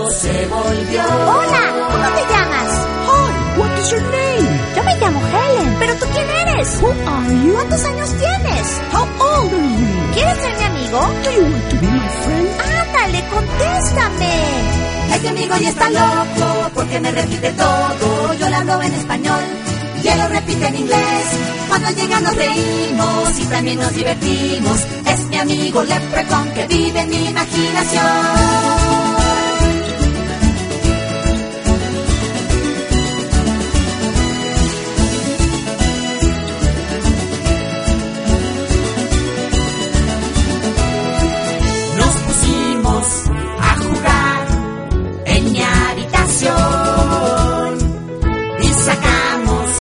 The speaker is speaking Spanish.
loco se volvió. Hola, ¿cómo te llamas? Hi, what is your name? Yo me llamo Helen. ¿Pero tú quién eres? Who are you? ¿Cuántos años tienes? How old are you? ¿Quieres ser mi amigo? Do you want to be my friend? Ándale, contéstame. Este amigo ya está loco porque me repite todo. Yo le hablo en español y él lo repite en inglés. Cuando llega nos reímos y también nos divertimos. Es mi amigo Leprechaun que vive en mi imaginación.